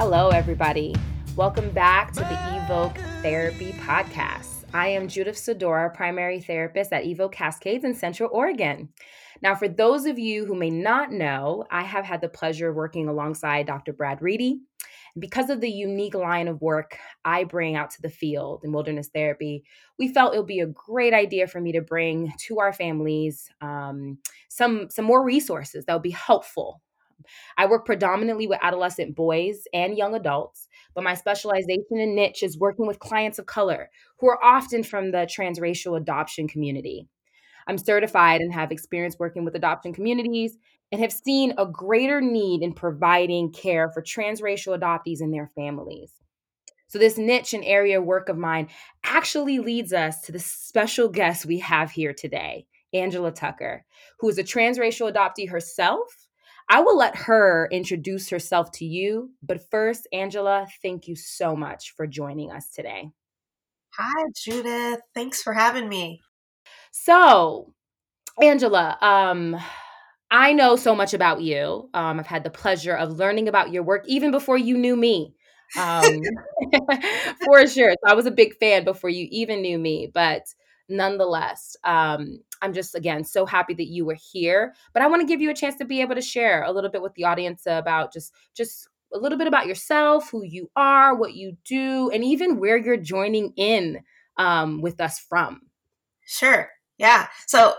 Hello, everybody. Welcome back to the Evoke Therapy Podcast. I am Judith Sedora, primary therapist at Evoke Cascades in Central Oregon. Now, for those of you who may not know, I have had the pleasure of working alongside Dr. Brad Reedy. Because of the unique line of work I bring out to the field in wilderness therapy, we felt it would be a great idea for me to bring to our families some more resources that would be helpful. I work predominantly with adolescent boys and young adults, but my specialization and niche is working with clients of color who are often from the transracial adoption community. I'm certified and have experience working with adoption communities and have seen a greater need in providing care for transracial adoptees and their families. So, this niche and area of work of mine actually leads us to the special guest we have here today, Angela Tucker, who is a transracial adoptee herself. I will let her introduce herself to you. But first, Angela, thank you so much for joining us today. Hi, Judith. Thanks for having me. So, Angela, I know so much about you. I've had the pleasure of learning about your work even before you knew me. Um, for sure. So I was a big fan before you even knew me, but nonetheless, I'm just again so happy that you were here. But I want to give you a chance to be able to share a little bit with the audience about just a little bit about yourself, who you are, what you do, and even where you're joining in with us from. Sure. Yeah. So,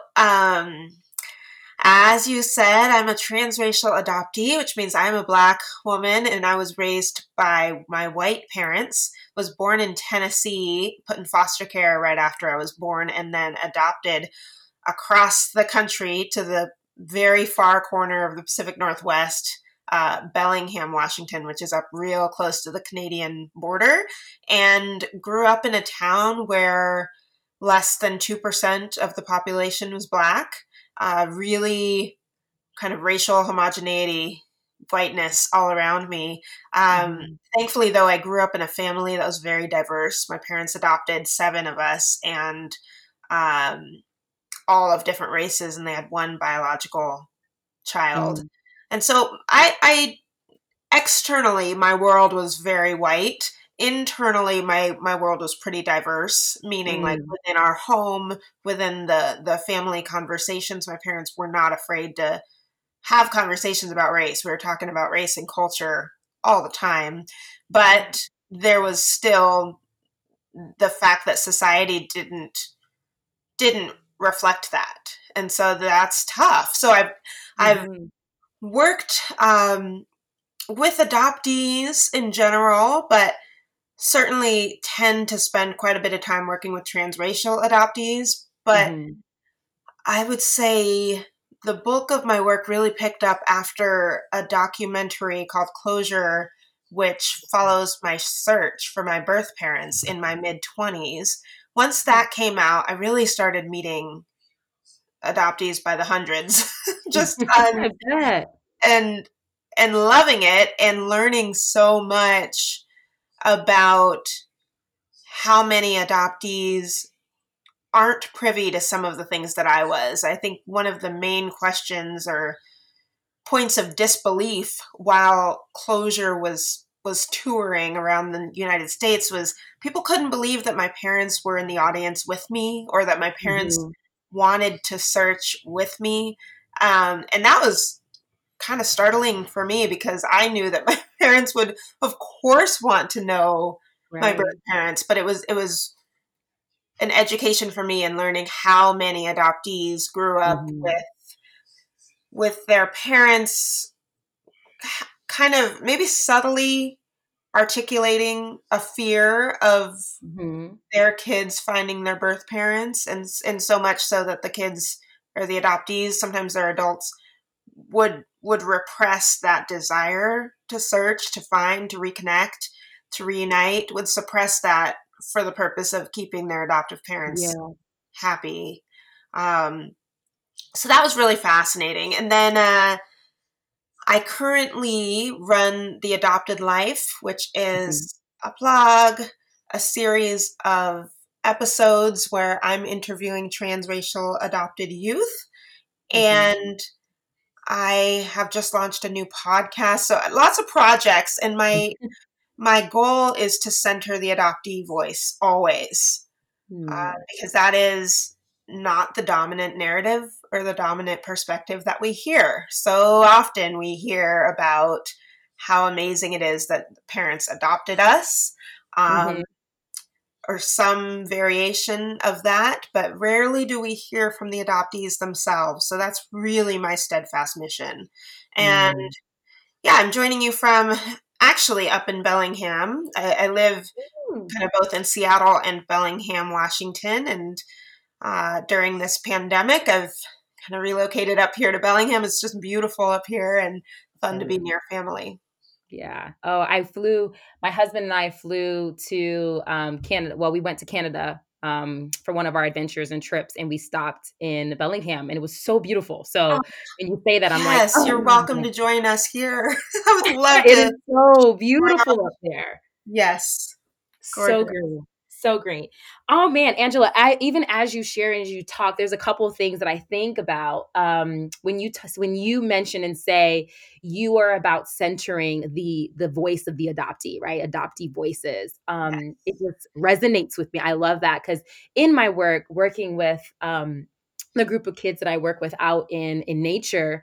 as you said, I'm a transracial adoptee, which means I'm a Black woman and I was raised by my white parents. Was born in Tennessee, put in foster care right after I was born, and then adopted across the country to the very far corner of the Pacific Northwest, Bellingham, Washington, which is up real close to the Canadian border, and grew up in a town where less than 2% of the population was Black. Really kind of racial homogeneity, whiteness all around me. Thankfully, though, I grew up in a family that was very diverse. My parents adopted 7 of us, and all of different races, and they had one biological child. Mm. And so I externally, my world was very white. Internally, my world was pretty diverse, meaning like Mm. within our home, within the family conversations, my parents were not afraid to have conversations about race. We were talking about race and culture all the time, but there was still the fact that society didn't reflect that, and so that's tough. So I've Mhm. worked with adoptees in general, but certainly tend to spend quite a bit of time working with transracial adoptees. But Mhm. I would say the bulk of my work really picked up after a documentary called Closure, which follows my search for my birth parents in my mid-20s. Once that came out, I really started meeting adoptees by the hundreds, just I bet. and and loving it and learning so much about how many adoptees aren't privy to some of the things that I was. I think one of the main questions or points of disbelief while Closure was touring around the United States was people couldn't believe that my parents were in the audience with me or that my parents Mhm. wanted to search with me. And that was kind of startling for me because I knew that my parents would, of course, want to know my birth Right. parents, but it was an education for me in learning how many adoptees grew up Mhm. with their parents kind of maybe subtly articulating a fear of Mhm. their kids finding their birth parents, and so much so that the kids or the adoptees, sometimes they're adults, would repress that desire to search, to find, to reconnect, to reunite, would suppress that for the purpose of keeping their adoptive parents Yeah. happy. Um, so that was really fascinating. And then I currently run The Adopted Life, which Mhm. is a blog, a series of episodes where I'm interviewing transracial adopted youth. Mhm. And I have just launched a new podcast. So lots of projects. And my goal is to center the adoptee voice always, Hmm. because that is not the dominant narrative or the dominant perspective that we hear. So often we hear about how amazing it is that parents adopted us, Mhm. or some variation of that, but rarely do we hear from the adoptees themselves. So that's really my steadfast mission. And Mm. yeah, I'm joining you from actually up in Bellingham. I live Ooh. kind of both in Seattle and Bellingham, Washington. And during this pandemic, I've kind of relocated up here to Bellingham. It's just beautiful up here and fun to Oh, be near family. yeah. Oh, my husband and I flew to Canada. Well, we went to Canada for one of our adventures and trips, and we stopped in Bellingham, and it was so beautiful. Oh, So when you say that, I'm like, yes, you're oh, welcome to join us here. I would love it is to so bring beautiful on. up there. Yes, So gorgeous. great. So great. Oh man, Angela, even as you share and as you talk, there's a couple of things that I think about when when you mention and say you are about centering the voice of the adoptee, right? Adoptee voices. Yeah. It just resonates with me. I love that because in my work, working with the group of kids that I work with out in nature,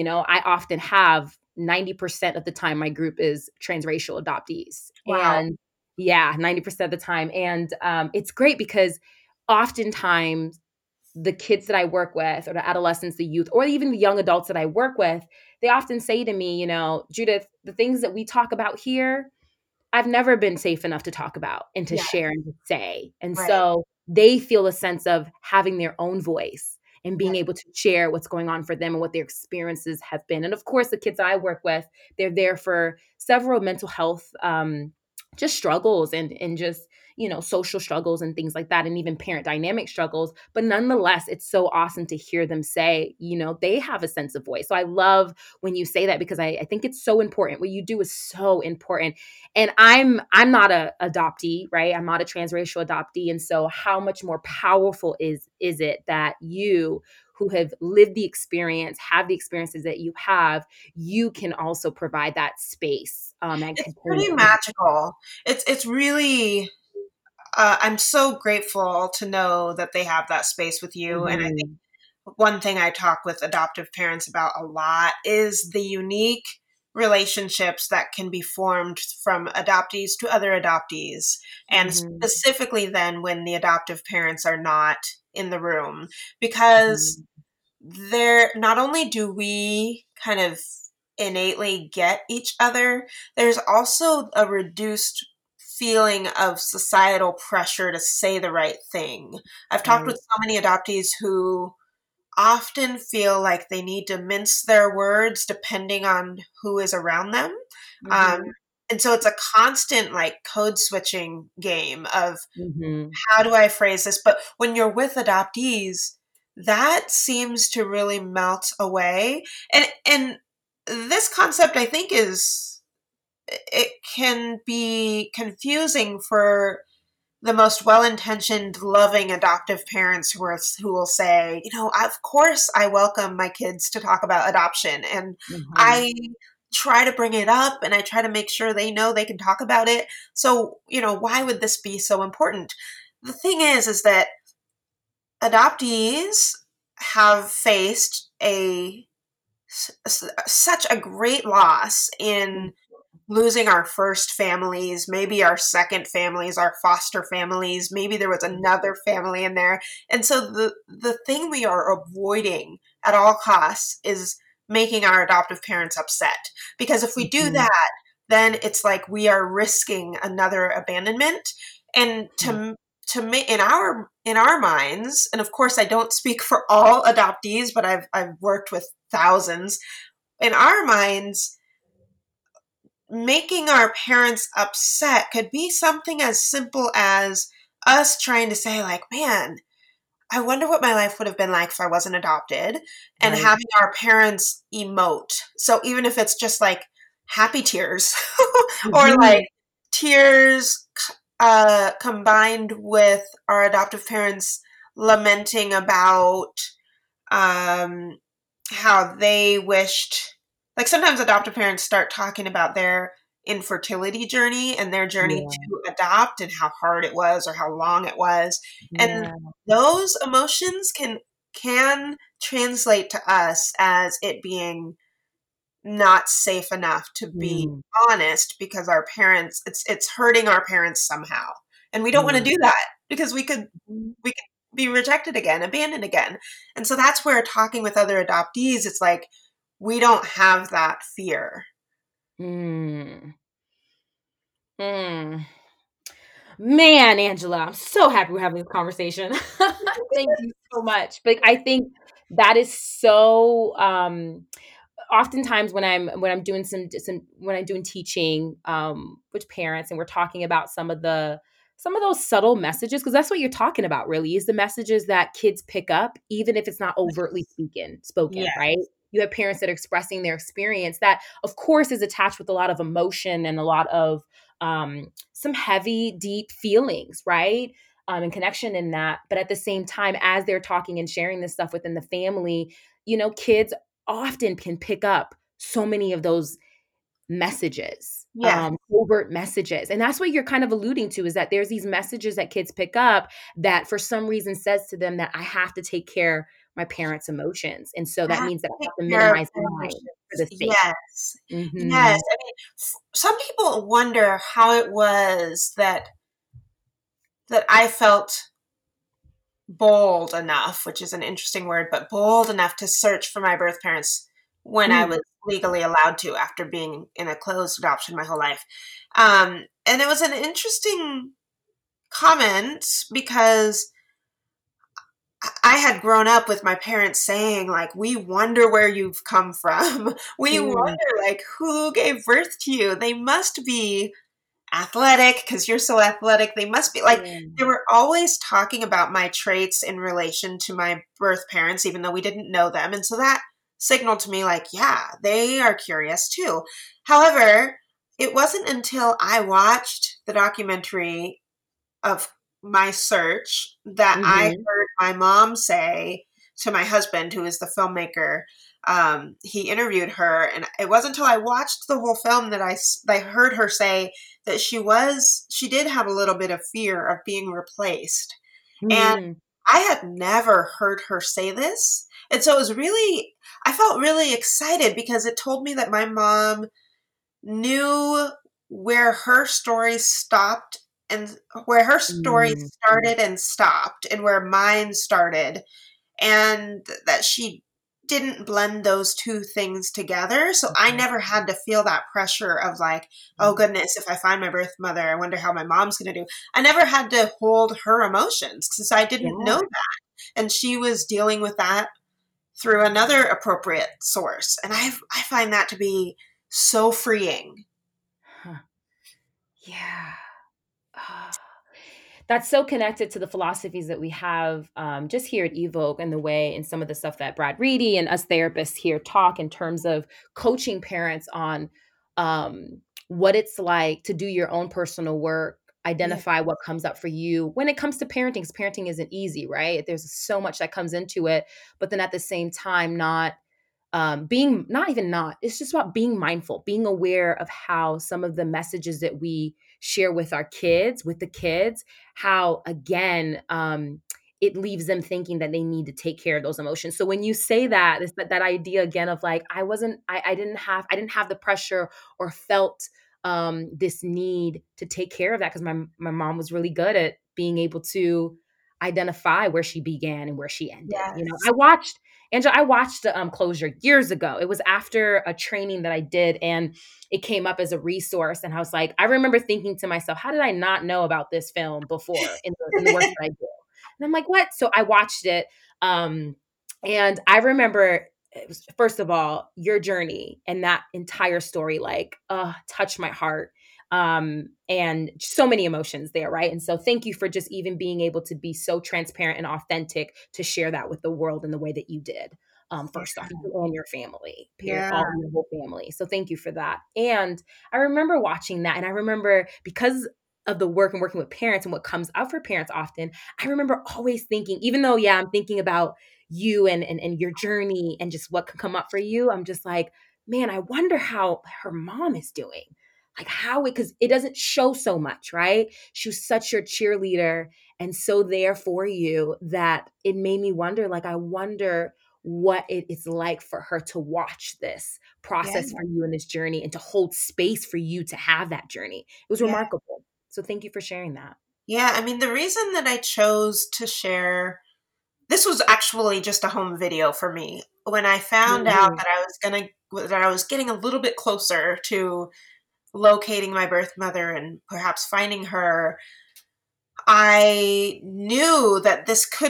I often have 90% of the time my group is transracial adoptees. Wow. And yeah, 90% of the time. And it's great because oftentimes the kids that I work with, or the adolescents, the youth, or even the young adults that I work with, they often say to me, Judith, the things that we talk about here, I've never been safe enough to talk about and to Yeah. share and to say. And Right. so they feel a sense of having their own voice and Yeah. being able to share what's going on for them and what their experiences have been. And of course, the kids I work with, they're there for several mental health just struggles and just social struggles and things like that, and even parent dynamic struggles. But nonetheless, it's so awesome to hear them say they have a sense of voice. So I love when you say that, because I think it's so important. What you do is so important. And I'm not a adoptee, right? I'm not a transracial adoptee. And so how much more powerful is it that you, who have lived the experience, have the experiences that you can also provide that space and It's continue pretty to. magical. It's really. I'm so grateful to know that they have that space with you, and I think Mhm. one thing I talk with adoptive parents about a lot is the unique relationships that can be formed from adoptees to other adoptees, and Mhm. specifically then when the adoptive parents are not in the room, because Mhm. there not only do we kind of innately get each other, there's also a reduced feeling of societal pressure to say the right thing. I've talked with Right. so many adoptees who often feel like they need to mince their words depending on who is around them. Um, Mhm. and so it's a constant like code switching game of Mhm. how do I phrase this? But when you're with adoptees, that seems to really melt away. And this concept I think is it can be confusing for the most well-intentioned, loving adoptive parents who will say, of course I welcome my kids to talk about adoption, and Mhm. I try to bring it up and I try to make sure they know they can talk about it. So, why would this be so important? The thing is that adoptees have faced such a great loss in losing our first families, maybe our second families, our foster families, maybe there was another family in there. And so the thing we are avoiding at all costs is making our adoptive parents upset. Because if we do Mhm. that, then it's like we are risking another abandonment. And Mhm. to me, in our minds, and of course I don't speak for all adoptees, but I've worked with thousands. In our minds, making our parents upset could be something as simple as us trying to say, like, man, I wonder what my life would have been like if I wasn't adopted, and Right. having our parents emote. So even if it's just like happy tears or like Mhm. tears combined with our adoptive parents lamenting about um, how they wished, like sometimes adoptive parents start talking about their infertility journey and their journey Yeah. to adopt and how hard it was or how long it was. And Yeah. those emotions can translate to us as it being not safe enough to be Mm, honest because our parents, it's hurting our parents somehow. And we don't want to mm, do that because mm, we could be rejected again, abandoned again. And so that's where talking with other adoptees, it's like we don't have that fear. mm. Mm. Man, Angela, I'm so happy we're having this conversation. Thank you so much. But I think that is so oftentimes when I'm doing some when I'm doing teaching with parents and we're talking about some of those subtle messages, because that's what you're talking about really is the messages that kids pick up even if it's not overtly spoken, Yeah. right? You have parents that are expressing their experience that of course is attached with a lot of emotion and a lot of some heavy deep feelings, right? And connection in that, but at the same time as they're talking and sharing this stuff within the family, kids often can pick up so many of those messages, Yeah. overt messages. And that's what you're kind of alluding to is that there's these messages that kids pick up that for some reason says to them that I have to take care my parents' emotions. And so I that have means that to I take have to care of minimize their mine for the emotions. sake. Yes. Yes. Mhm. I mean, some people wonder how it was that I felt bold enough, which is an interesting word, but bold enough to search for my birth parents when I Mm, was legally allowed to after being in a closed adoption my whole life. And it was an interesting comment because I had grown up with my parents saying, like, we wonder where you've come from. We mm, wonder, like, who gave birth to you? They must be athletic because you're so athletic. They must be like, yeah. they were always talking about my traits in relation to my birth parents, even though we didn't know them. And so that signaled to me, like, yeah, they are curious too. However, it wasn't until I watched the documentary of my search that I Mhm. heard my mom say to my husband, who is the filmmaker. He interviewed her, and it wasn't until I watched the whole film that I heard her say that she did have a little bit of fear of being replaced. And Mm, I had never heard her say this. And so I felt really excited because it told me that my mom knew where her story stopped and where her story mm, started and stopped and where mine started, and that she didn't blend those two things together. So I mhm. never had to feel that pressure of like, oh goodness, if I find my birth mother, I wonder how my mom's going to do. I never had to hold her emotions because I didn't know Yeah. that. And she was dealing with that through another appropriate source. And I find that to be so freeing. Huh. Yeah. Ah. That's so connected to the philosophies that we have just here at Evoke and the way and some of the stuff that Brad Reedy and us therapists here talk in terms of coaching parents on what it's like to do your own personal work, Yeah. identify what comes up for you when it comes to parenting, because parenting isn't easy, right? There's so much that comes into it, but then at the same time, not being not even not it's just about being mindful, being aware of how some of the messages that we share with the kids, how again it leaves them thinking that they need to take care of those emotions. So when you say that, it's that idea again of like I didn't have the pressure or felt this need to take care of that because my mom was really good at being able to identify where she began and where she ended. Yes. I watched Closure years ago. It was after a training that I did, and it came up as a resource. And I was like, I remember thinking to myself, how did I not know about this film before in the work that I do? And I'm like, what? So I watched it, and I remember it was, first of all, your journey and that entire story, like, touched my heart, and so many emotions there, right? And so thank you for just even being able to be so transparent and authentic to share that with the world in the way that you did. First off, you and your family, Yeah. all your whole family. So thank you for that. And I remember watching that, and I remember because of the work and working with parents and what comes up for parents often, I remember always thinking, even though, yeah, I'm thinking about you and your journey and just what can come up for you, I'm just like, man, I wonder how her mom is doing. Like how it, because it doesn't show so much, right? She was such your cheerleader and so there for you that it made me wonder, like, I wonder what it's like for her to watch this Yeah. process for you in this journey and to hold space for you to have that journey. It was Yeah. remarkable. So thank you for sharing that. Yeah. I mean, the reason that I chose to share this was actually just a home video for me. When I found out Mhm. that I was getting a little bit closer to locating my birth mother and perhaps finding her, I knew that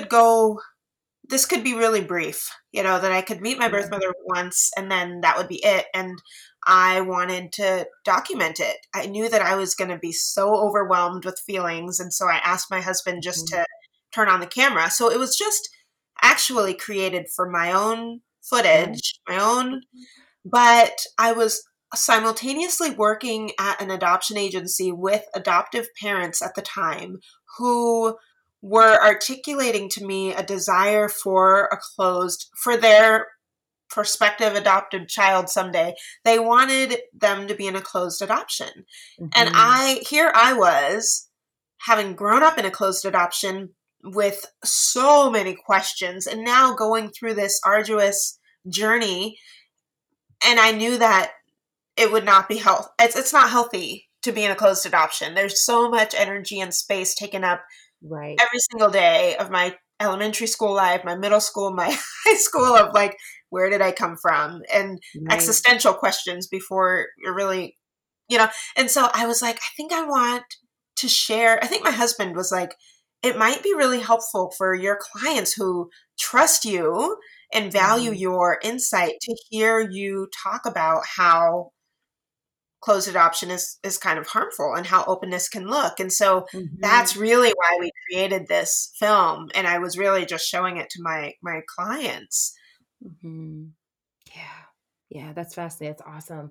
this could be really brief, that I could meet my birth Yeah. mother once and then that would be it. And I wanted to document it. I knew that I was going to be so overwhelmed with feelings. And so I asked my husband just Mhm. to turn on the camera. So it was just actually created for my own Yeah. footage, my own, but I was simultaneously working at an adoption agency with adoptive parents at the time who were articulating to me a desire for their prospective adopted child someday. They wanted them to be in a closed adoption. And Mhm. here I was, having grown up in a closed adoption with so many questions and now going through this arduous journey, and I knew that it would not be health. It's not healthy to be in a closed adoption. There's so much energy and space taken up Right. every single day of my elementary school life, my middle school, my high school, of like, where did I come from? And Right. existential questions before you're really, you know. And so I was like, I think I want to share. I think my husband was like, it might be really helpful for your clients who trust you and value Mhm. your insight to hear you talk about how closed adoption is kind of harmful and how openness can look. And so that's Mhm. really why we created this film, and I was really just showing it to my clients. Mhm. Yeah. Yeah, that's fascinating. That's awesome.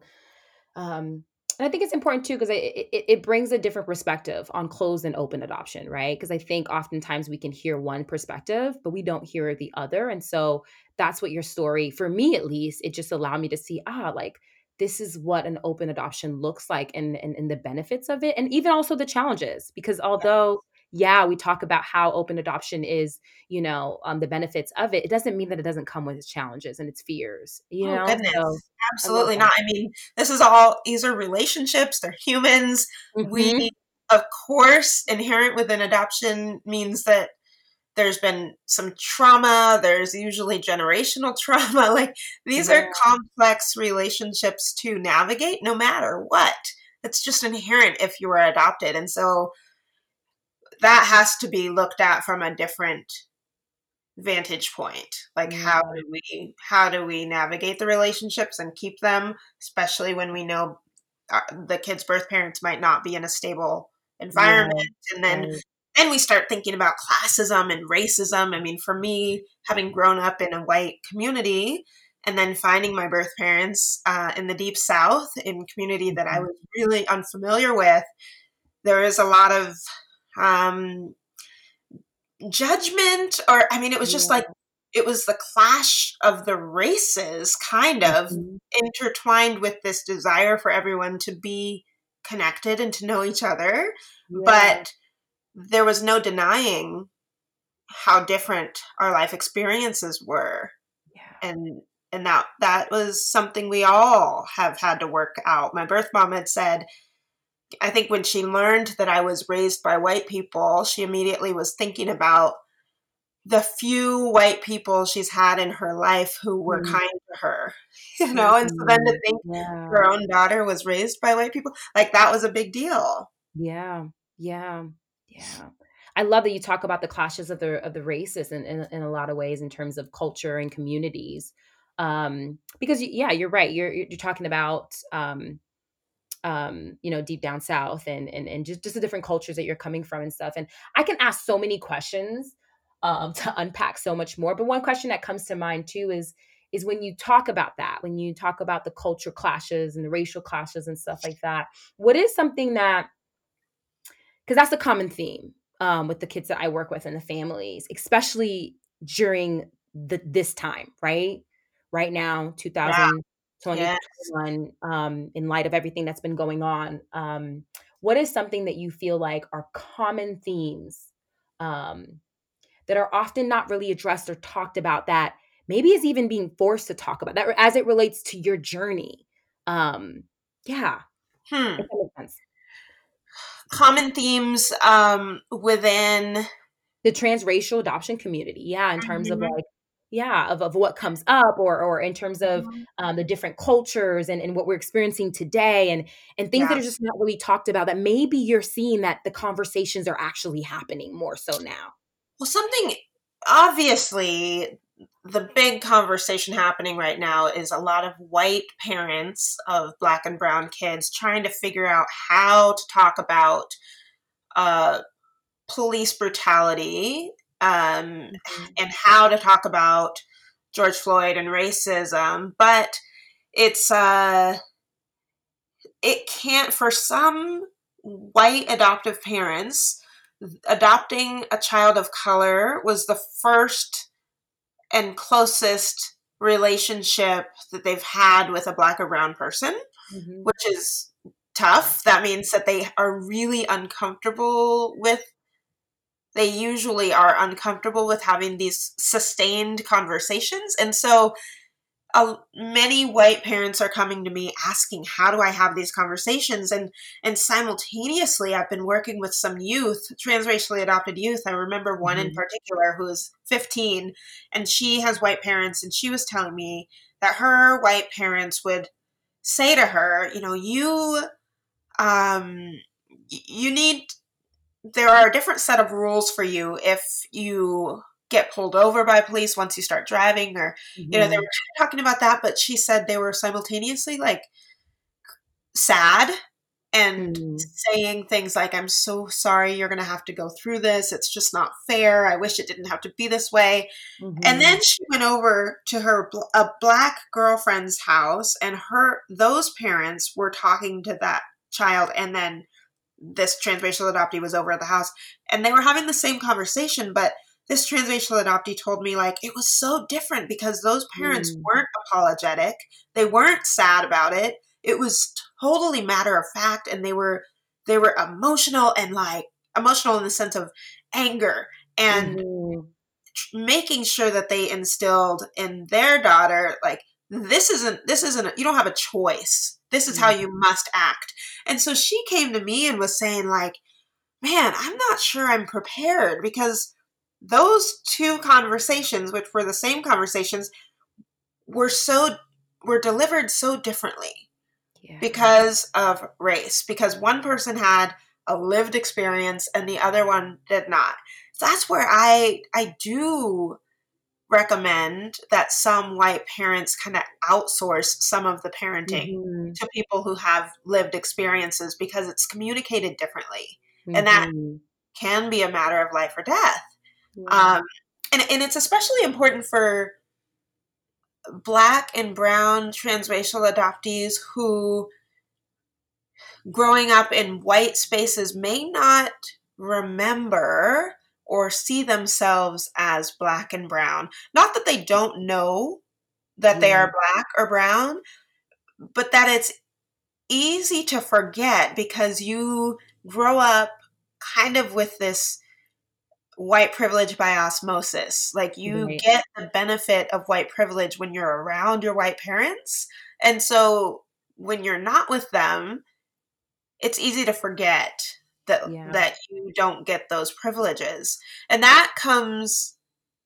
And I think it's important too because it brings a different perspective on closed and open adoption, right? Because I think oftentimes we can hear one perspective, but we don't hear the other. And so that's what your story, for me at least, it just allowed me to see, like this is what an open adoption looks like and the benefits of it. And even also the challenges. Because although, yeah, we talk about how open adoption is, the benefits of it, it doesn't mean that it doesn't come with its challenges and its fears, Oh So goodness, I love absolutely that. not. I mean, these are relationships, they're humans. We, Mhm. of course, inherent within adoption means that there's been some trauma, there's usually generational trauma. Like, these Yeah. are complex relationships to navigate no matter what. It's just inherent if you are adopted. And so that has to be looked at from a different vantage point. Like, Yeah. how do we navigate the relationships and keep them, especially when we know the kids' birth parents might not be in a stable Yeah. environment. And Right. then we start thinking about classism and racism. I mean, for me, having grown up in a white community and then finding my birth parents in the deep south, in a community that I Mhm. was really unfamiliar with, there is a lot of um, judgment, or I mean, it was just like, Yeah. it was the clash of the races kind of Mhm. intertwined with this desire for everyone to be connected and to know each other. Yeah. But there was no denying how different our life experiences were. Yeah. And that was something we all have had to work out. My birth mom had said, I think when she learned that I was raised by white people, she immediately was thinking about the few white people she's had in her life who were Mhm. kind to her, you know? And so then to Mm. think Yeah. her own daughter was raised by white people, like, that was a big deal. Yeah. Yeah. Yeah. I love that you talk about the clashes of the races in a lot of ways in terms of culture and communities. Because yeah, you're right. You're talking about deep down south and just the different cultures that you're coming from and stuff. And I can ask so many questions to unpack so much more. But one question that comes to mind too is when you talk about that, when you talk about the culture clashes and the racial clashes and stuff like that, what is something that, because that's a common theme with the kids that I work with and the families, especially during this time, right now, Yeah. Yeah. 2021, in light of everything that's been going on, what is something that you feel like are common themes, um, that are often not really addressed or talked about, that maybe is even being forced to talk about that as it relates to your journey? Um, yeah, if Hmm. that makes sense. Common themes within. The transracial adoption community, yeah, in terms of, Mhm. like, yeah, of what comes up, or in terms of, Mhm. the different cultures and what we're experiencing today, and things that Yeah. are just not really talked about, that maybe you're seeing that the conversations are actually happening more so now. Well, something obviously, the big conversation happening right now is a lot of white parents of black and brown kids trying to figure out how to talk about uh, police brutality, um, Mhm, and how to talk about George Floyd and racism. But it's it can't, for some white adoptive parents, adopting a child of color was the first and closest relationship that they've had with a black or brown person, mhm, which is tough. That means that they are really uncomfortable with, they usually are uncomfortable with having these sustained conversations. And so many white parents are coming to me asking, how do I have these conversations? And simultaneously, I've been working with some youth, transracially adopted youth. I remember one in mhm, particular who is 15, and she has white parents, and she was telling me that her white parents would say to her, um you need, there are a different set of rules for you if you get pulled over by police once you start driving, or they were kind mhm, of talking about that, but she said they were simultaneously like sad and mhm, saying things like, I'm so sorry you're going to have to go through this, it's just not fair, I wish it didn't have to be this way. And then mhm, she went over to a black girlfriend's house, and her those parents were talking to that child, and then this transracial adoptee was over at the house, and they were having the same conversation. But this transracial adoptee told me, like, it was so different because those parents mhm, weren't apologetic, they weren't sad about it, it was totally matter of fact, and they were emotional, and like emotional in the sense of anger, and mhm, making sure that they instilled in their daughter, like, this isn't you don't have a choice, this is how mhm, you must act. And so she came to me and was saying, like, man, I'm not sure I'm prepared, because those two conversations, which were the same conversations, were so were delivered so differently yeah, because of race, because one person had a lived experience and the other one did not. So that's where I do recommend that some white parents kind of outsource some of the parenting mhm, to people who have lived experiences, because it's communicated differently. And that mhm, can be a matter of life or death. yeah, Um, and it's especially important for black and brown transracial adoptees who, growing up in white spaces, may not remember or see themselves as black and brown. Not that they don't know that they yeah, are black or brown, but that it's easy to forget because you grow up kind of with this white privilege by osmosis. Like, you right, get the benefit of white privilege when you're around your white parents. And so when you're not with them, it's easy to forget that yeah, that you don't get those privileges. And that comes,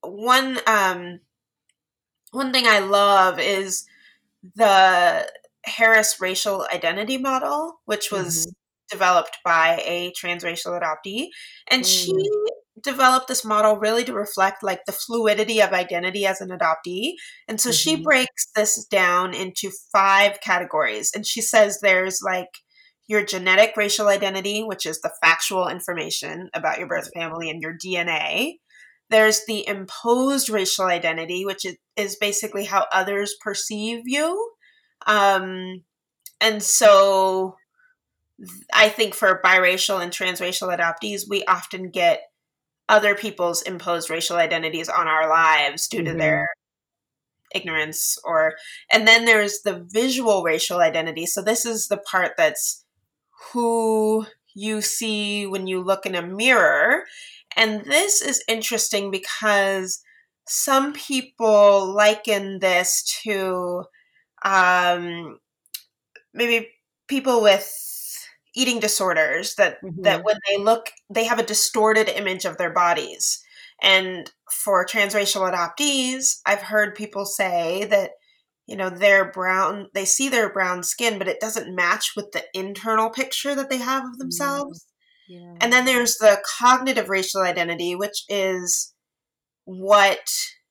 one thing I love is the Harris racial identity model, which was mhm, developed by a transracial adoptee. And she mm, developed this model really to reflect like the fluidity of identity as an adoptee. And so she mhm, breaks this down into 5 categories. And she says there's like your genetic racial identity, which is the factual information about your birth family and your DNA. There's the imposed racial identity, which is basically how others perceive you. Um, and so I think for biracial and transracial adoptees, we often get other people's imposed racial identities on our lives due to their Mm-hmm. ignorance, or and then there's the visual racial identity. So this is the part that's who you see when you look in a mirror. And this is interesting because some people liken this to um, maybe people with eating disorders, that Mm-hmm. when they look, they have a distorted image of their bodies. And for transracial adoptees, I've heard people say that, they're brown, they see their brown skin, but it doesn't match with the internal picture that they have of Yeah. themselves. And Yeah. then there's the cognitive racial identity, which is what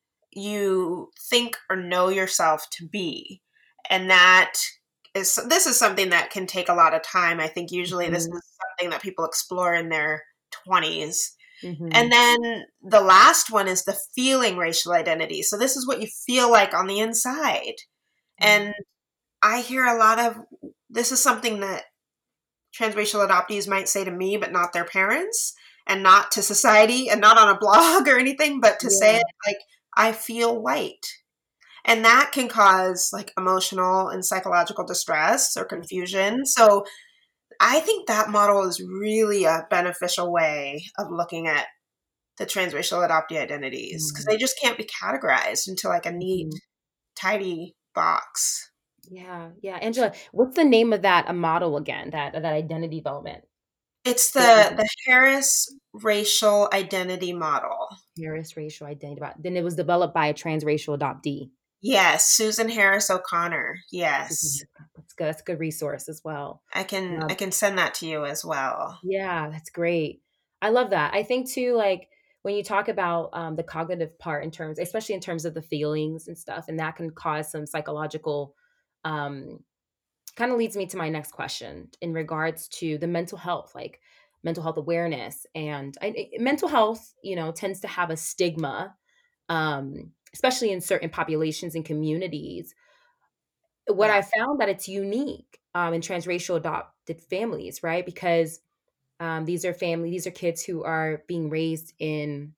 you think or know yourself to be. And this is something that can take a lot of time. I think usually this Mm-hmm. is something that people explore in their 20s. Mm-hmm. And then the last one is the feeling racial identity. So this is what you feel like on the inside. Yeah. And I hear a lot of this is something that transracial adoptees might say to me, but not their parents, and not to society, and not on a blog or anything, but to say Yeah. it like, I feel white. And that can cause like emotional and psychological distress or confusion. So I think that model is really a beneficial way of looking at the transracial adoptee identities, because Mm-hmm. they just can't be categorized into like a neat, Mm-hmm. tidy box. Yeah. Yeah. Angela, what's the name of that a model again? That identity development. It's What was the Harris racial identity model. Harris racial identity? Then it was developed by a transracial adoptee. Yes, Susan Harris O'Connor. Mhm. Yes. That's good. That's a good resource as well. I can send that to you as well. Yeah, that's great. I love that. I think too, like when you talk about the cognitive part in terms, especially in terms of the feelings and stuff, and that can cause some psychological, um, kind of leads me to my next question in regards to the mental health, like mental health awareness. And mental health, tends to have a stigma, especially in certain populations and communities. What Yeah. I found that it's unique in transracial adopted families, right? Because these are kids who are being raised in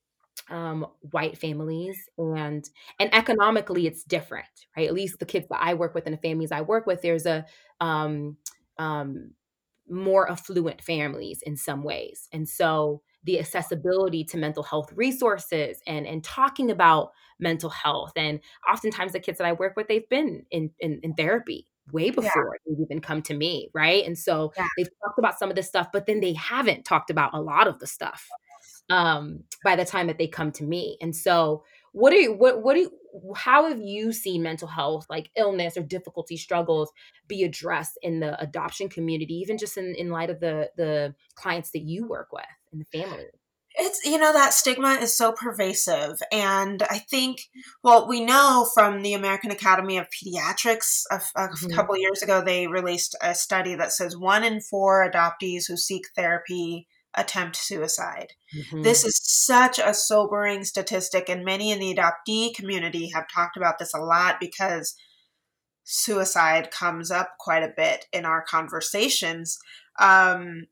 white families, and economically it's different, right? At least the kids that I work with and the families I work with, there's a um, um, more affluent families in some ways, and so the accessibility to mental health resources and talking about mental health, and oftentimes the kids that I work with, they've been in therapy way Yeah. before they've even come to me, right? And so Yeah. they've talked about some of this stuff, but then they haven't talked about a lot of the stuff by the time that they come to me. And so, what do you, how have you seen mental health, like illness or difficulty struggles, be addressed in the adoption community, even just in light of the clients that you work with and the family? It's, that stigma is so pervasive. And I think, well, we know from the American Academy of Pediatrics a Hmm. couple years ago, they released a study that says 1 in 4 adoptees who seek therapy attempt suicide. This Hmm. is such a sobering statistic. And many in the adoptee community have talked about this a lot because suicide comes up quite a bit in our conversations. Um,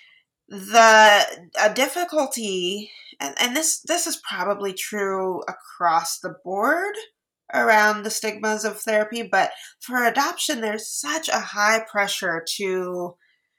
the difficulty, and this is probably true across the board around the stigmas of therapy, but for adoption there's such a high pressure to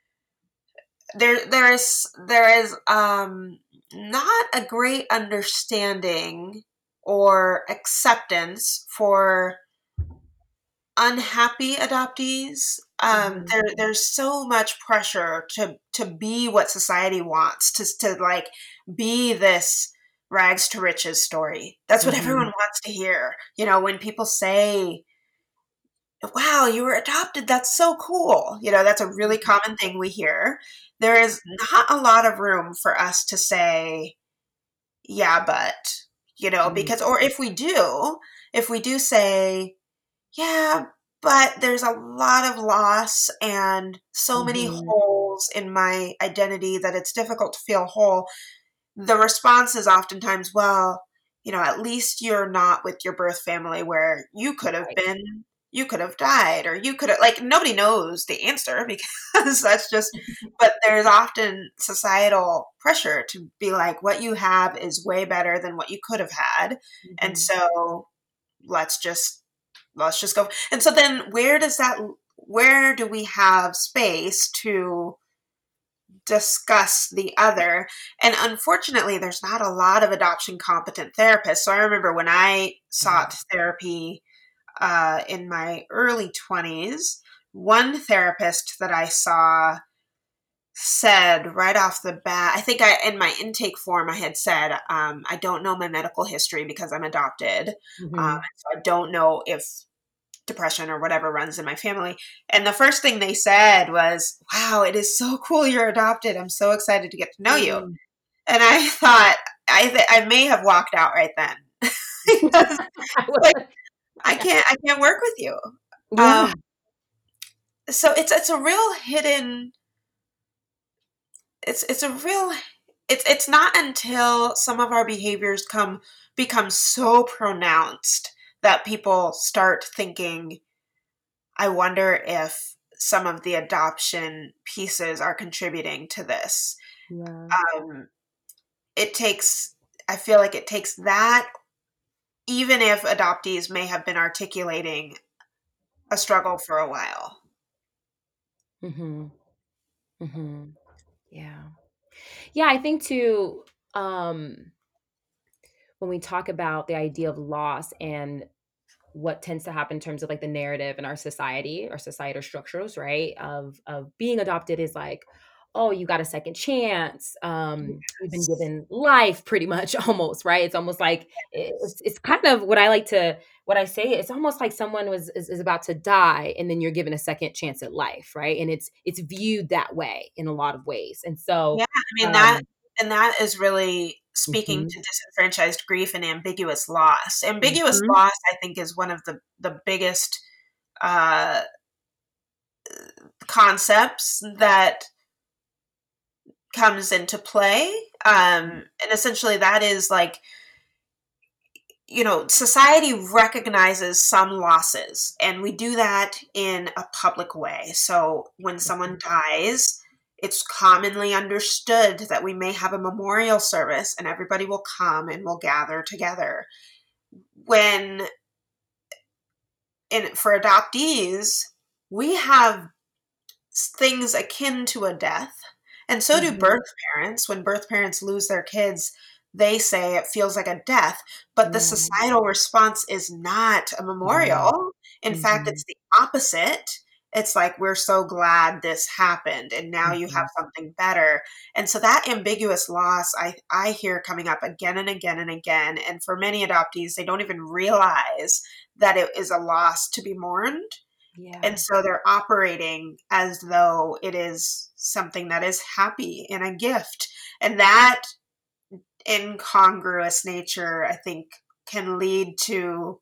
there is not a great understanding or acceptance for unhappy adoptees. Hmm. There's so much pressure to be what society wants, to like be this rags to riches story. That's what everyone Hmm. wants to hear. When people say, "Wow, you were adopted. That's so cool." That's a really common thing we hear. There is not a lot of room for us to say, "Yeah, but," Hmm. because, or if we do say, yeah, but there's a lot of loss and so many Hmm. holes in my identity that it's difficult to feel whole. The response is oftentimes, well, at least you're not with your birth family where you could have Right. been. you could have died, or you could have, like, nobody knows the answer because that's just, but there's often societal pressure to be like, what you have is way better than what you could have had. And Mhm. so let's just, let's just go. And so then where do we have space to discuss the other? And unfortunately, there's not a lot of adoption competent therapists. So I remember when I sought therapy in my early 20s, one therapist that I saw said right off the bat, I think in my intake form, I had said, I don't know my medical history because I'm adopted. Mhm. So I don't know if depression or whatever runs in my family. And the first thing they said was, wow, it is so cool you're adopted. I'm so excited to get to know you. Mm. And I thought, I may have walked out right then. Because, I like, would. Yeah. I can't work with you. Yeah. So it's a real hidden, it's a real, it's not until some of our behaviors become so pronounced that people start thinking, I wonder if some of the adoption pieces are contributing to this. Yeah. Um, it takes, I feel like it takes that, even if adoptees may have been articulating a struggle for a while. Mhm. Mhm. Yeah. Yeah, I think too, um, when we talk about the idea of loss and what tends to happen in terms of like the narrative in our society or societal structures, right? Of being adopted is like, oh, you got a second chance. You've been Yes. given life pretty much almost, right? It's almost like it's kind of what I like to what I say, it's almost like someone is about to die and then you're given a second chance at life, right? And it's viewed that way in a lot of ways. And so Yeah, I mean, um that is really speaking mhm, to disenfranchised grief and ambiguous loss. Ambiguous mhm, loss, I think, is one of the biggest uh, concepts that comes into play. And essentially, that is like, society recognizes some losses, and we do that in a public way. So when someone dies, it's commonly understood that we may have a memorial service and everybody will come and we'll gather together. When, for adoptees, we have things akin to a death, and so do mhm, birth parents. When birth parents lose their kids, they say it feels like a death, but the yeah, societal response is not a mhm, memorial. In fact, mhm, it's the opposite. It's like, we're so glad this happened and now you have mhm. something better. And so that ambiguous loss, I hear coming up again and again and again. And for many adoptees, they don't even realize that it is a loss to be mourned, and Yeah. so they're operating as though it is something that is happy and a gift. And that incongruous nature, I think, can lead to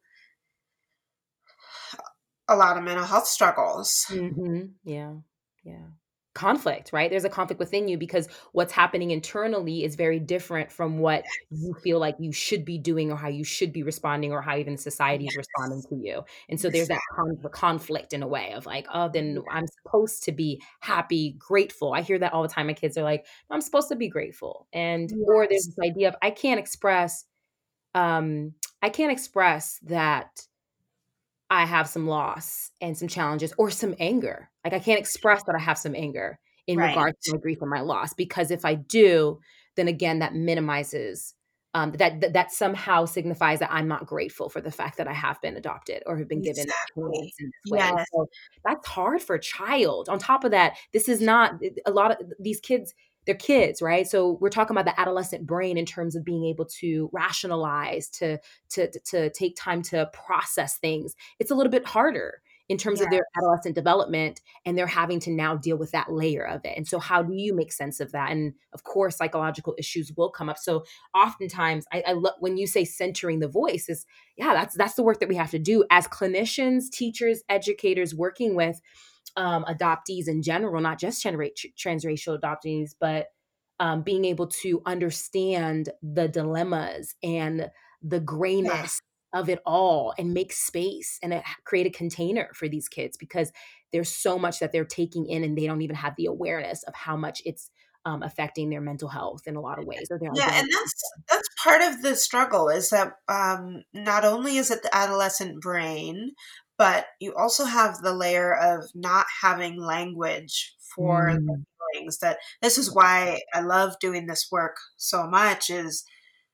a lot of mental health struggles. Mhm. Yeah. Yeah. Conflict, right? There's a conflict within you because what's happening internally is very different from what you feel like you should be doing or how you should be responding or how even society is responding Yes, to you. And so there's that exactly. conflict in a way of like, oh, then I'm supposed to be happy, grateful. I hear that all the time. My kids are like, I'm supposed to be grateful. And or there's Yes. this idea of um I can't express that I have some loss and some challenges or some anger. Like I can't express that I have some anger in Right. regards to my grief and my loss because if I do, then again that minimizes that somehow signifies that I'm not grateful for the fact that I have been adopted or have been given a chance Exactly. in this way. And Yes. so that's hard for a child. On top of that, this is not a lot of these kids they're kids, right? So we're talking about the adolescent brain in terms of being able to rationalize, to take time to process things. It's a little bit harder in terms of Yeah. their adolescent development and they're having to now deal with that layer of it. And so how do you make sense of that? And of course, psychological issues will come up. So oftentimes I love when you say centering the voice is, yeah, that's the work that we have to do as clinicians, teachers, educators working with adoptees in general, not just transracial adoptees, but being able to understand the dilemmas and the grayness Yes. of it all and make space and create a container for these kids, because there's so much that they're taking in and they don't even have the awareness of how much it's affecting their mental health in a lot of ways, or their Yeah, and identity. that's part of the struggle is that not only is it the adolescent brain, but you also have the layer of not having language for the Mm, feelings. That this is why I love doing this work so much. Is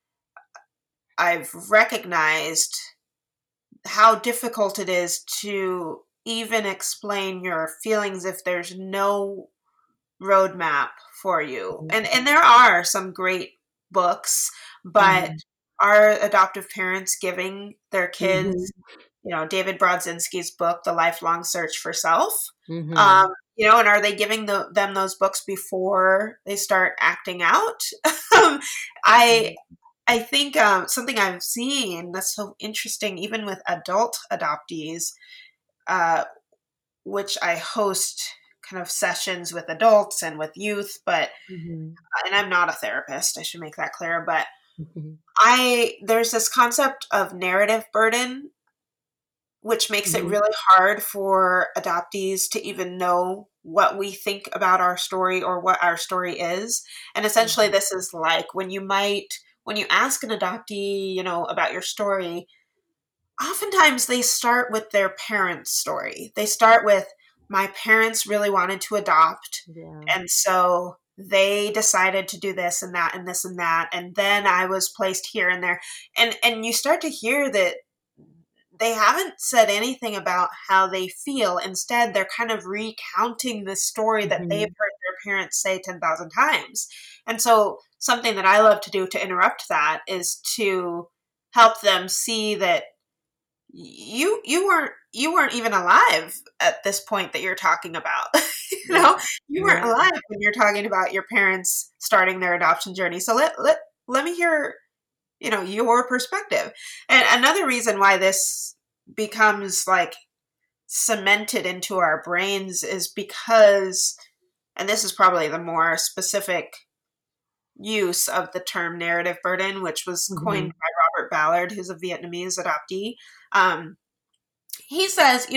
I've recognized how difficult it is to even explain your feelings if there's no roadmap for you. And there are some great books, but mhm, are adoptive parents giving their mhm, kids, David Brodzinski's book, The Lifelong Search for Self? mhm, And are they giving them those books before they start acting out? I mhm, I think something I've seen that's so interesting, even with adult adoptees, uh, which I host kind of sessions with adults and with youth, but mhm, and I'm not a therapist, I should make that clear, but mhm, there's this concept of narrative burden, which makes it mhm, really hard for adoptees to even know what we think about our story or what our story is. And essentially mhm, this is like when you ask an adoptee, about your story, oftentimes they start with their parents' story. They start with, my parents really wanted to adopt, yeah, and so they decided to do this and that and this and that, and then I was placed here and there. And you start to hear that they haven't said anything about how they feel. Instead, they're kind of recounting the story that they've mhm, heard their parents say 10,000 times. And so, something that I love to do to interrupt that is to help them see that you weren't even alive at this point that you're talking about. you yeah, know you weren't yeah, alive when you're talking about your parents starting their adoption journey. So let me hear your perspective. And another reason why this becomes like cemented into our brains is because, and this is probably the more specific use of the term narrative burden, which was coined mhm, by Robert Ballard, who's a Vietnamese adoptee. He says,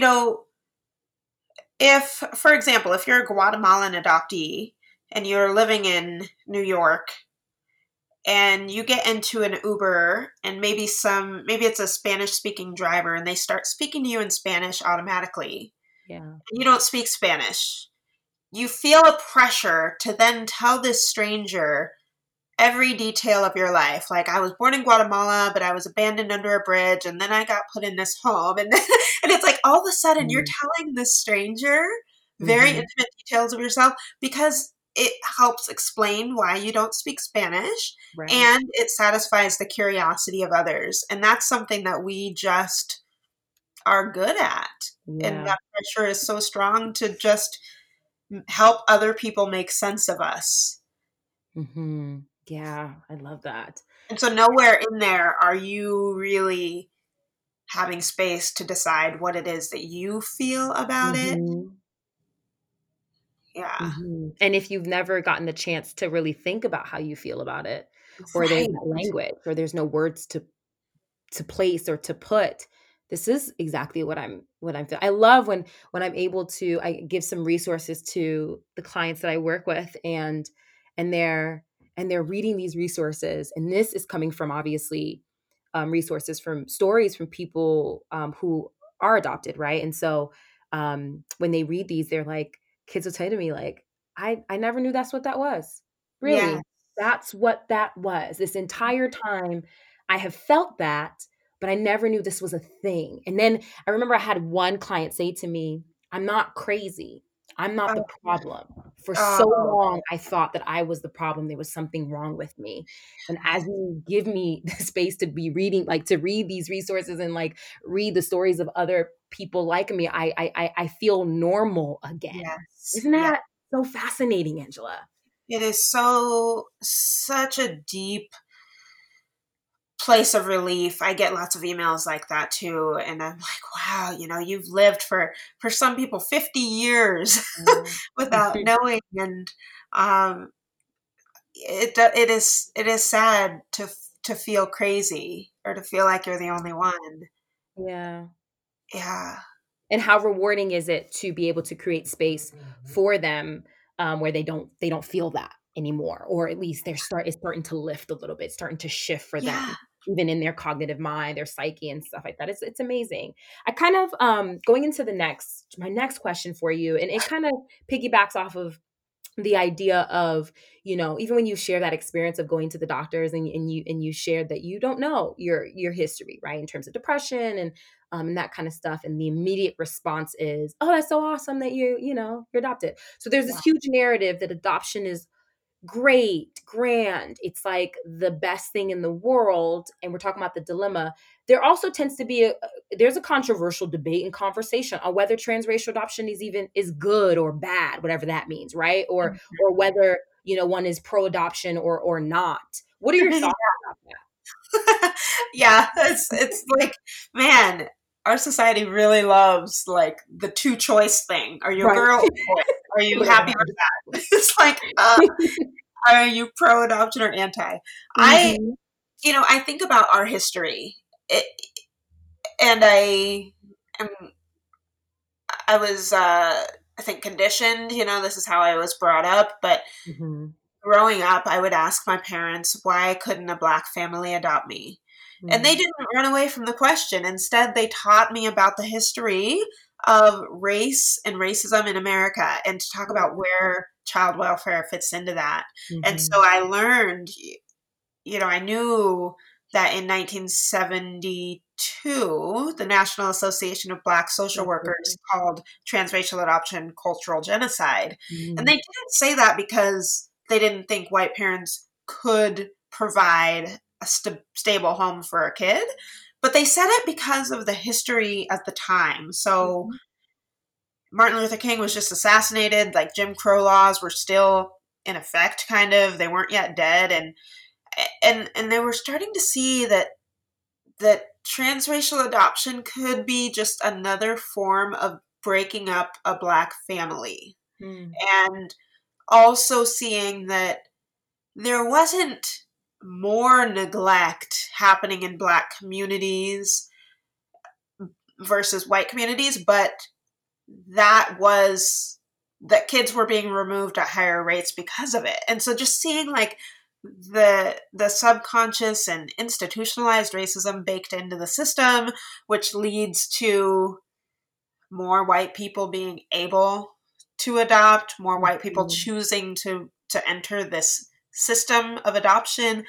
if, for example, if you're a Guatemalan adoptee and you're living in New York and you get into an Uber and maybe it's a Spanish speaking driver and they start speaking to you in Spanish automatically, yeah, and you don't speak Spanish, you feel a pressure to then tell this stranger every detail of your life. Like, I was born in Guatemala, but I was abandoned under a bridge, and then I got put in this home, and and it's like all of a sudden you're mhm, telling this stranger very mhm, intimate details of yourself because it helps explain why you don't speak Spanish, right, and it satisfies the curiosity of others, and that's something that we just are good at. And yeah, that pressure is so strong to just help other people make sense of us. mhm, yeah, I love that. And so nowhere in there are you really having space to decide what it is that you feel about it. Mhm, Yeah. mhm, and if you've never gotten the chance to really think about how you feel about it, or there's Right. that language, or there's no words to place or to put, this is exactly what I'm feeling. I love when I'm able to I give some resources to the clients that I work with, and they're reading these resources, and this is coming from obviously resources from stories from people who are adopted, right? And so when they read these, they're like, kids will say to me like, I never knew that's what that was. Yeah. Really, that's what that was. This entire time I have felt that, but I never knew this was a thing. And then I remember I had one client say to me, I'm not crazy. I'm not the Oh, problem. For so oh, long, I thought that I was the problem. There was something wrong with me. And as you give me the space to be reading, like to read these resources and like read the stories of other people like me, I feel normal again. yes. Isn't Yeah. that so fascinating, Angela? It is such a deep place of relief. I get lots of emails like that too. And I'm like, wow, you've lived for some people 50 years Yeah. without knowing. And it is sad to feel crazy. or to feel like you're the only one. Yeah. Yeah. And how rewarding is it to be able to create space for them, where they don't feel that anymore, or at least it's starting to lift a little bit, starting to shift for Yeah. them, even in their cognitive mind, their psyche, and stuff like that. It's amazing. I kind of going into my next question for you, and it kind of piggybacks off of the idea of, even when you share that experience of going to the doctors, and you shared that you don't know your history, right, in terms of depression and that kind of stuff, and the immediate response is, oh, that's so awesome that you're adopted. So there's this huge narrative that adoption is great, grand. It's like the best thing in the world. And we're talking about the dilemma. There also tends to be there's a controversial debate and conversation on whether transracial adoption is good or bad, whatever that means, right? Or whether, one is pro adoption or not. What are your thoughts about Yeah, it's like, man, our society really loves like the two choice thing. Are you a that? girl or a boy? Are you happy or sad? It's like, are you pro adoption or anti? I, Hmm. I think about our history, it, and am, I was, I think, conditioned. This is how I was brought up. But Hmm. growing up, I would ask my parents, why couldn't a black family adopt me? And they Hmm. didn't run away from the question. Instead, they taught me about the history of race and racism in America, and to talk about where child welfare fits into that. And Hmm. so I learned, I knew that in 1972, the National Association of Black Social Workers called transracial adoption cultural genocide. And they didn't say that because they didn't think white parents could provide a stable home for a kid, but they said it because of the history at the time. So Martin Luther King was just assassinated, like Jim Crow laws were still in effect, kind of. They weren't yet dead. And they were starting to see that transracial adoption could be just another form of breaking up a black family, Hmm. and also seeing that there wasn't more neglect happening in black communities versus white communities, but that kids were being removed at higher rates because of it. And so just seeing like the subconscious and institutionalized racism baked into the system, which leads to more white people being able to adopt, more white people choosing to enter this system of adoption.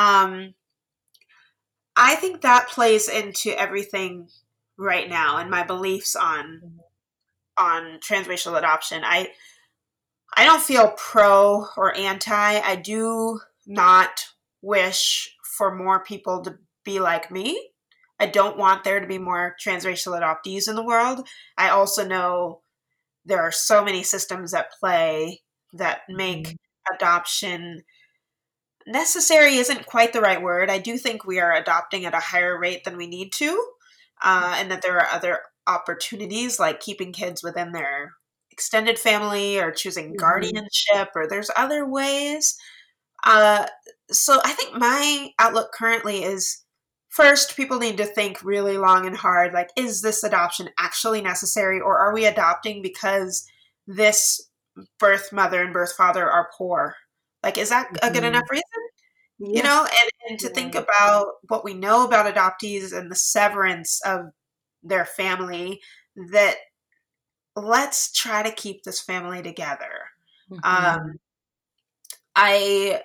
I think that plays into everything right now and my beliefs on transracial adoption. I don't feel pro or anti. I do not wish for more people to be like me. I don't want there to be more transracial adoptees in the world. I also know there are so many systems at play that make adoption necessary isn't quite the right word. I do think we are adopting at a higher rate than we need to, and that there are other opportunities like keeping kids within their extended family or choosing Hmm. guardianship, or there's other ways. Uh, so I think my outlook currently is, first, people need to think really long and hard, like, is this adoption actually necessary, or are we adopting because this birth mother and birth father are poor? Like, is that a good enough Hmm. reason? Yeah. And to think about what we know about adoptees and the severance of their family, that let's try to keep this family together. Hmm. Um, I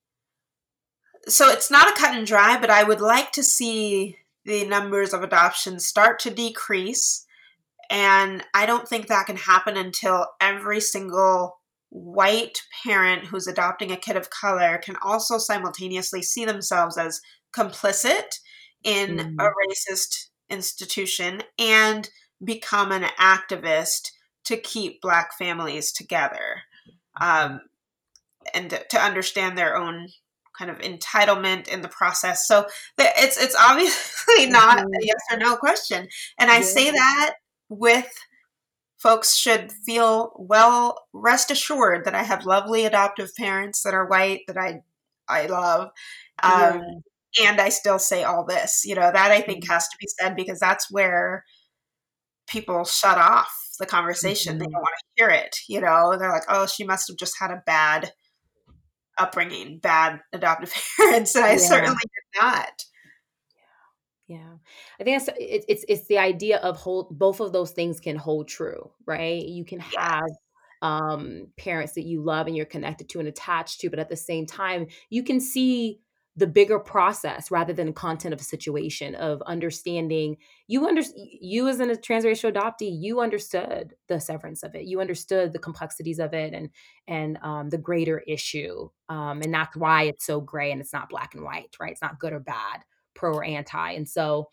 So it's not a cut and dry, but I would like to see the numbers of adoptions start to decrease. And I don't think that can happen until every single white parent who's adopting a kid of color can also simultaneously see themselves as complicit in a Hmm. racist institution and become an activist to keep Black families together. Um, and to understand their own kind of entitlement in the process. So it's obviously not a Hmm. yes or no question. And I Yeah. say that with folks should feel well, rest assured that I have lovely adoptive parents that are white that I love. Yeah. Um, and I still say all this. That I think Mhm. has to be said, because that's where people shut off the conversation. They don't Mhm. want to hear it. They're like, oh, she must have just had a bad upbringing, bad adoptive parents. And I Yeah. certainly did not. Yeah. I think it's the idea of both of those things can hold true, right? You can have Yes. parents that you love and you're connected to and attached to, but at the same time, you can see the bigger process rather than the content of a situation of understanding. You as a transracial adoptee, you understood the severance of it. You understood the complexities of it and the greater issue. And that's why it's so gray and it's not black and white, right? It's not good or bad, pro or anti. And so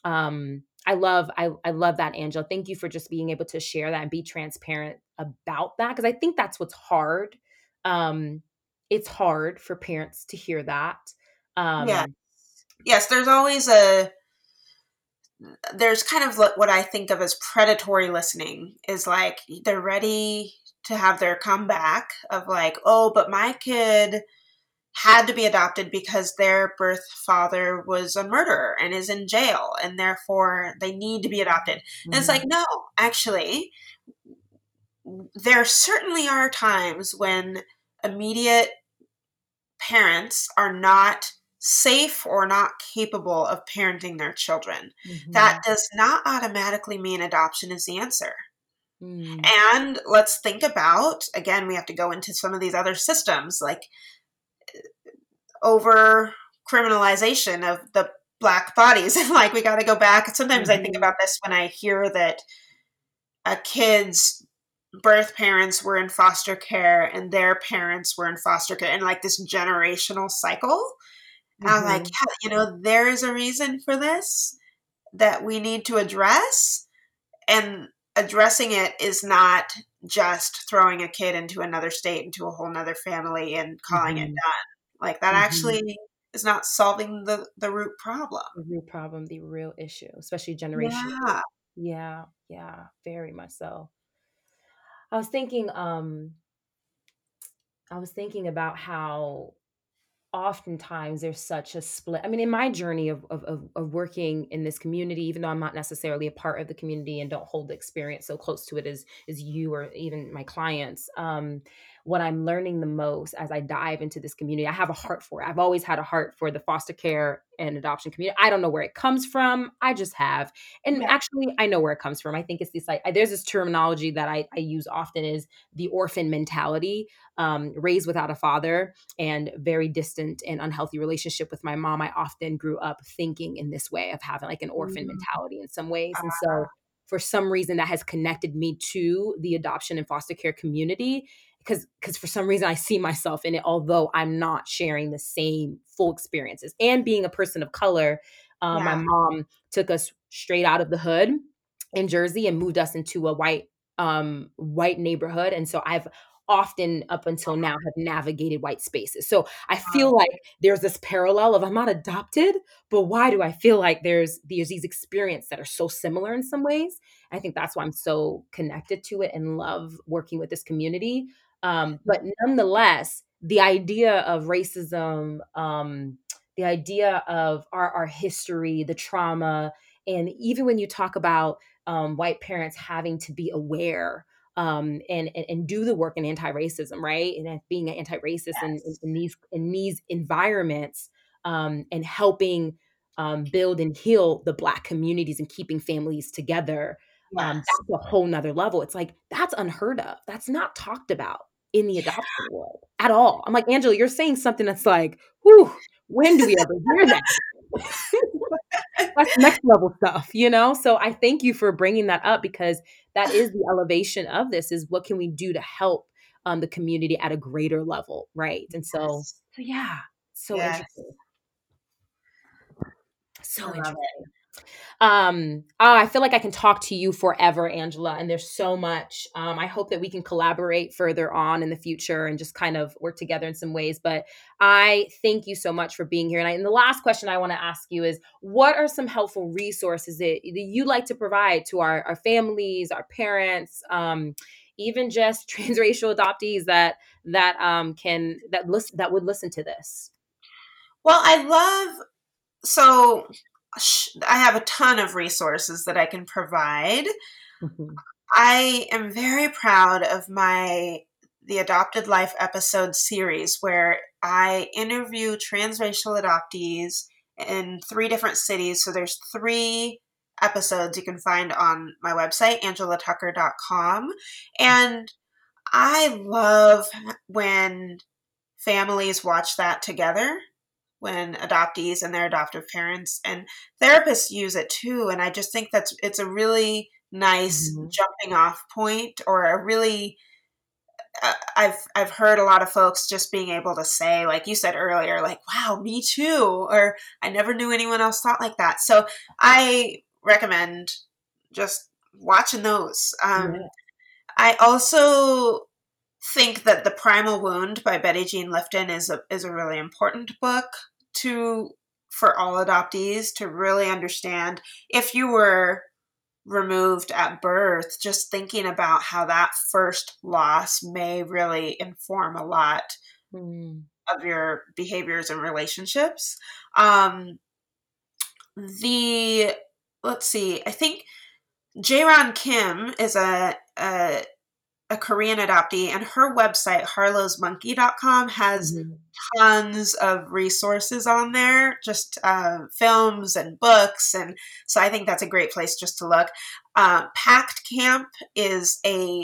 I love that, Angela. Thank you for just being able to share that and be transparent about that, because I think that's what's hard. Um, it's hard for parents to hear that. Yeah. Um, Yes, there's kind of what I think of as predatory listening, is like they're ready to have their comeback of like, oh, but my kid had to be adopted because their birth father was a murderer and is in jail, and therefore they need to be adopted. And it's like, mhm, no, actually, there certainly are times when immediate parents are not safe or not capable of parenting their children. That mhm, does not automatically mean adoption is the answer. mm, And let's think about, again, we have to go into some of these other systems, like over criminalization of the black bodies. And like, we got to go back. Sometimes I think mhm, about this when I hear that a kid's birth parents were in foster care and their parents were in foster care, and like this generational cycle. And I'm like, mhm, yeah, there is a reason for this that we need to address. And addressing it is not just throwing a kid into another state, into a whole nother family, and calling it mhm, done. Like, that mhm. actually is not solving the root problem. The real problem, the real issue, especially generationally. Yeah. Yeah, yeah, very much so. I was thinking, I was thinking about how oftentimes there's such a split. I mean, in my journey of working in this community, even though I'm not necessarily a part of the community and don't hold the experience so close to it as you or even my clients, what I'm learning the most as I dive into this community, I have a heart for it. I've always had a heart for the foster care and adoption community. I don't know where it comes from. I just have. And Yeah. actually, I know where it comes from. I think it's this like, there's this terminology that I use often is the orphan mentality, raised without a father and very distant and unhealthy relationship with my mom. I often grew up thinking in this way of having like an orphan Mhm. mentality in some ways. And so for some reason that has connected me to the adoption and foster care community, because for some reason I see myself in it, although I'm not sharing the same full experiences. And being a person of color, my Yeah. mom took us straight out of the hood in Jersey and moved us into a white neighborhood. And so I've often up until now have navigated white spaces. So I feel like there's this parallel of I'm not adopted, but why do I feel like there's these experiences that are so similar in some ways? I think that's why I'm so connected to it and love working with this community. But nonetheless, the idea of racism, the idea of our history, the trauma, and even when you talk about white parents having to be aware and do the work in anti-racism, right? And being an anti-racist Yes. in these environments, and helping build and heal the Black communities and keeping families together. Yes. That's a whole nother level. It's like that's unheard of. That's not talked about in the adoption world at all. I'm like, Angela, you're saying something that's like, whew, when do we ever hear that? That's next level stuff, you know? So I thank you for bringing that up, because that is the elevation of this is what can we do to help the community at a greater level, right? And so, Yes. so yeah, so Yes. interesting. I So love interesting. I feel like I can talk to you forever, Angela, and there's so much. I hope that we can collaborate further on in the future and just kind of work together in some ways. But I thank you so much for being here. And the last question I want to ask you is, what are some helpful resources that you like to provide to our families, our parents, even just transracial adoptees that can that listen that would listen to this? Well, I love So I have a ton of resources that I can provide. Mhm. I am very proud of the Adopted Life episode series where I interview transracial adoptees in 3 different cities. So there's 3 episodes you can find on my website, angelatucker.com. And I love when families watch that together, when adoptees and their adoptive parents and therapists use it too. And I just think it's a really nice Mhm. jumping off point, or a really I've heard a lot of folks just being able to say, like you said earlier, like, wow, me too, or I never knew anyone else thought like that. So I recommend just watching those. Yeah. I also think that The Primal Wound by Betty Jean Lifton is a really important book to for all adoptees to really understand. If you were removed at birth, just thinking about how that first loss may really inform a lot Mm. of your behaviors and relationships. Um, the let's see, I think Jaeron Kim is a Korean adoptee, and her website, harlowsmonkey.com, has Mhm. tons of resources on there, just films and books. And so I think that's a great place just to look. Pact Camp is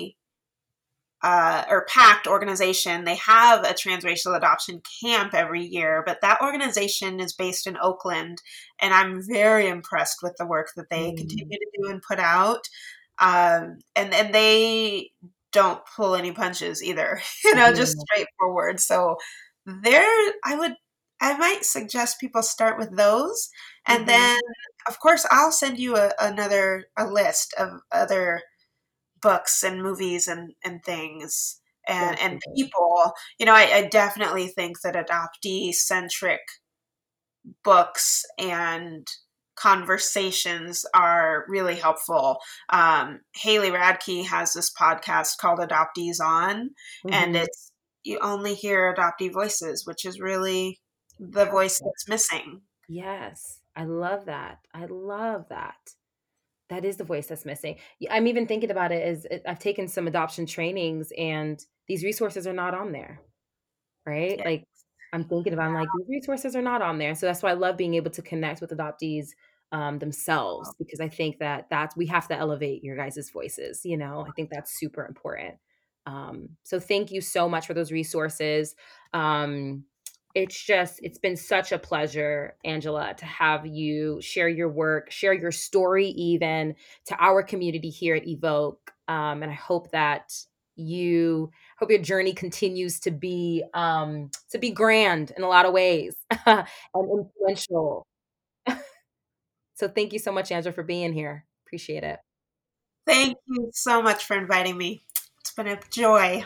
or Pact organization. They have a transracial adoption camp every year, but that organization is based in Oakland. And I'm very impressed with the work that they continue Mm. to do and put out. And they don't pull any punches either, just Yeah. straightforward. So there, I might suggest people start with those, and Mhm. then of course I'll send you a list of other books and movies and things and Definitely. people. I definitely think that adoptee centric books and conversations are really helpful. Haley Radke has this podcast called Adoptees On, and Mhm. it's you only hear adoptee voices, which is really the voice Perfect. that's missing. Yes. I love that. I love that. That is the voice that's missing. I'm even thinking about it as I've taken some adoption trainings and these resources are not on there, right? Yeah. Like I'm like, these resources are not on there. So that's why I love being able to connect with adoptees themselves, because I think that we have to elevate your guys' voices. I think that's super important. So thank you so much for those resources. Um, it's been such a pleasure, Angela, to have you share your work, share your story, even to our community here at Evoke. And I hope that you hope your journey continues to be grand in a lot of ways and influential. So thank you so much, Angela, for being here. Appreciate it. Thank you so much for inviting me. It's been a joy.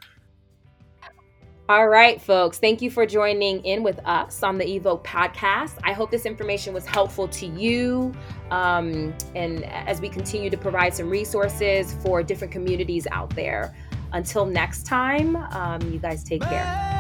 All right, folks. Thank you for joining in with us on the Evoke podcast. I hope this information was helpful to you. And as we continue to provide some resources for different communities out there. Until next time, you guys take care.